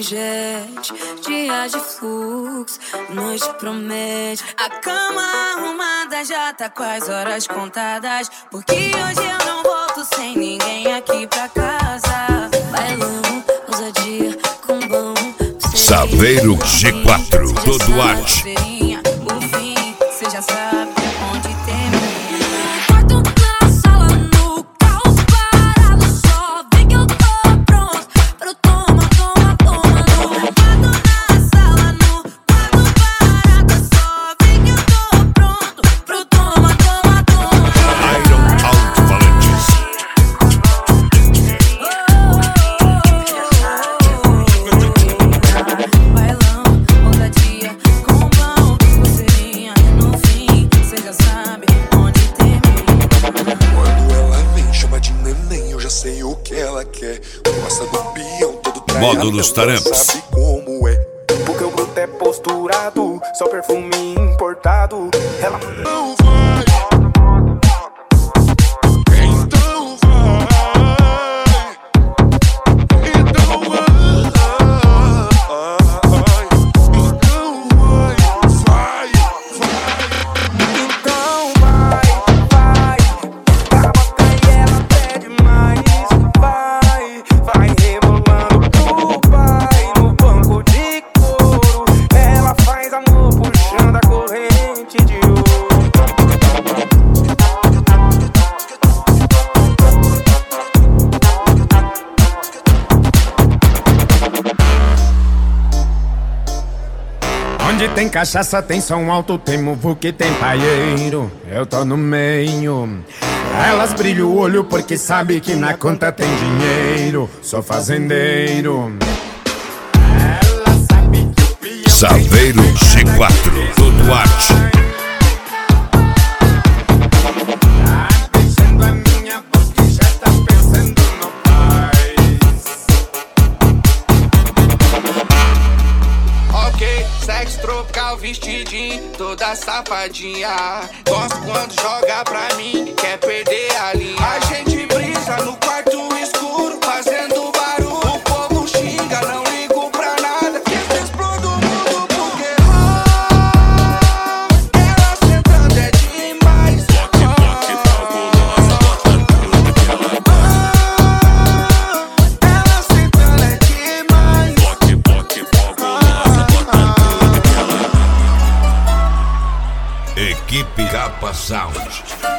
manjete, dia de fluxo, noite promete. A cama arrumada já tá com as horas contadas, porque hoje eu não volto sem ninguém aqui pra casa. Bailão, ousadia, com bom. Saveiro G4, todo arte. O fim, cê já sabe onde termina. Módulos Taramps. Sabe como é? Porque o bruto é posturado, só perfume importado. Ela não vai. Então vai. Então vai. Então vai. Vai. Então vai. Pra boca e ela pede mais. Vai rebolando. No banco de couro, ela faz amor puxando a corrente de ouro. Onde tem cachaça, tem som alto, tem muvuca e tem paieiro. Eu tô no meio. Elas brilham o olho porque sabe que na conta tem dinheiro. Sou fazendeiro. Ela sabe que o peão Saveiro G4, todo arte. tá beijando a minha boca e já tá pensando no paz. Ok, sexo tropical, vestidinho, toda safadinha. Gosto quando joga pra mim, quer perder a linha. A gente brisa no quarto escuro, fazendo barulho. O povo xinga, não ligo pra nada. Explodo o mundo porque ela sentando é demais. Ela sentando é demais. Equipe Capa Sound.